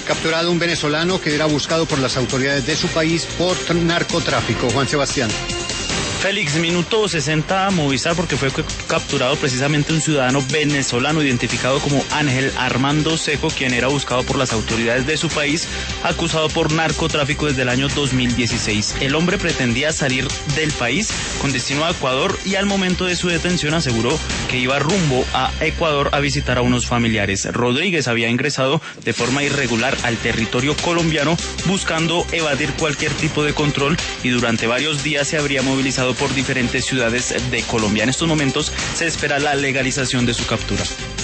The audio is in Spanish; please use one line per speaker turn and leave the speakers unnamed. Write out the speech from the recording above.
capturado un venezolano que era buscado por las autoridades de su país por narcotráfico. Juan Sebastián.
Félix, minuto 60 Movistar, porque fue capturado precisamente un ciudadano venezolano identificado como Ángel Armando Seco, quien era buscado por las autoridades de su país, acusado por narcotráfico desde el año 2016. El hombre pretendía salir del país con destino a Ecuador y al momento de su detención aseguró que iba rumbo a Ecuador a visitar a unos familiares. Rodríguez había ingresado de forma irregular al territorio colombiano buscando evadir cualquier tipo de control y durante varios días se habría movilizado por diferentes ciudades de Colombia. En estos momentos se espera la legalización de su captura.